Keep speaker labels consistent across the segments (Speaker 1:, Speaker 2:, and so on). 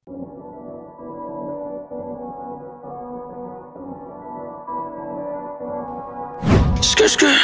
Speaker 1: Skr skr.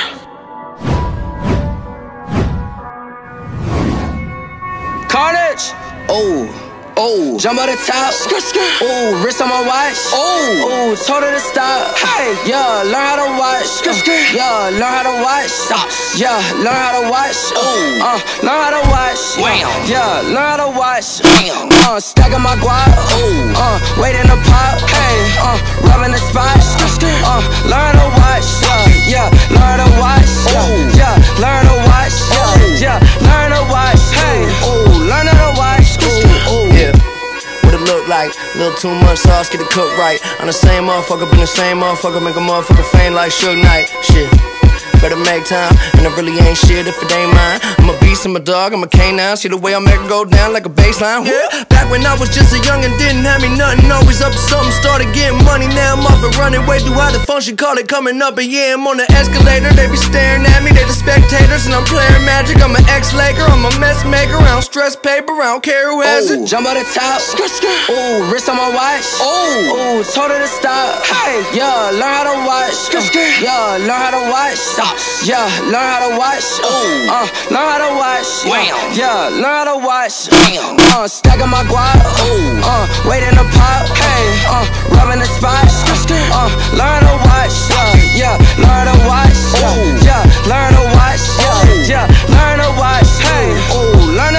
Speaker 1: Carnage. Oh, oh, jump on the top. Skr skr. Oh, wrist on my watch. Oh, told her to stop. Hey, yeah, learn how to watch. Skr skr. Yeah, learn how to watch. Stop. Yeah, learn how to watch. Learn how to watch. Wham. Yeah, learn how to watch. Wham. Stacking my guap. Waiting to pop. Hey, rubbing the spot. Skr skr. Learn how to watch. Yeah, learn how to watch. Yeah, learn how to watch. Yeah, learn how to watch. Hey, learn how to watch.
Speaker 2: Yeah. What it look like? Little too much sauce, get it cooked right. I'm the same motherfucker, been the same motherfucker, make a motherfucker faint like Suge Knight. Shit. Better make time, and I really ain't shit if it ain't mine. I'm a beast, I'm a dog, I'm a canine. See the way I make it go down like a baseline. Yeah. Back when I was just a young and didn't have me nothing, always up to something, started getting money. Now I'm up and running way through how the function, call it coming up. And yeah, I'm on the escalator, they be staring at me, they the spectators. And I'm playing magic, I'm an ex-Laker, I'm a mess maker. I don't stress paper, I don't care who has it.
Speaker 1: Jump on the top. Skr skr. Wrist on my watch. Told her to stop. Hey, yeah, learn how to watch. Skr skr. Yeah, learn how to watch. Stop. Yeah, learn how to watch. Learn how to watch. Yeah, learn how to watch. Stacking my guap. Waiting to pop. Hey, rubbing the spot. Learn how to watch. Yeah, learn how to watch. Yeah, learn how to watch. Yeah, learn how to watch. Hey, learn